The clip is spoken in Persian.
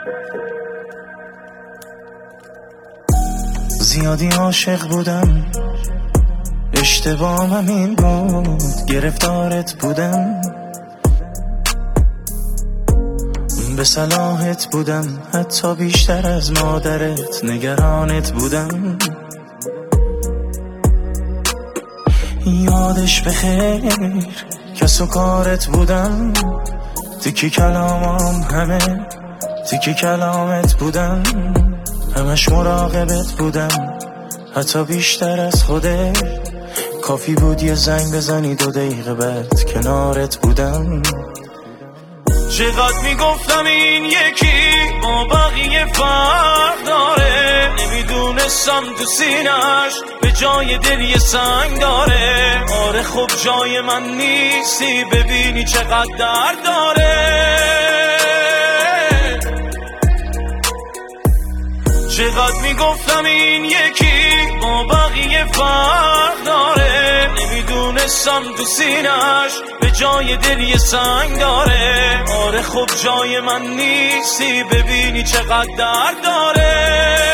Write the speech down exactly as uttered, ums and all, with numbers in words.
زیادی عاشق بودم، اشتباهم این بود، گرفتارت بودم، به صلاحت بودم، حتی بیشتر از مادرت نگرانت بودم. یادش بخیر کس و کارت بودم، تیکی کلامم همه تیکی کلامت بودم، همش مراقبت بودم، حتی بیشتر از خوده. کافی بود یه زنگ بزنی دو دقیقه بعد کنارت بودم. چقدر میگفتم این یکی با بقیه فرق داره، نمیدونستم تو سینش به جای دل یه سنگ داره. آره خب جای من نیستی، ببینی چقدر درد داره. چقدر میگفتم این یکی با بقیه فرق داره، نمیدونستم تو سینش به جای دل یه سنگ داره. آره خب جای من نیستی، ببینی چقدر درد داره.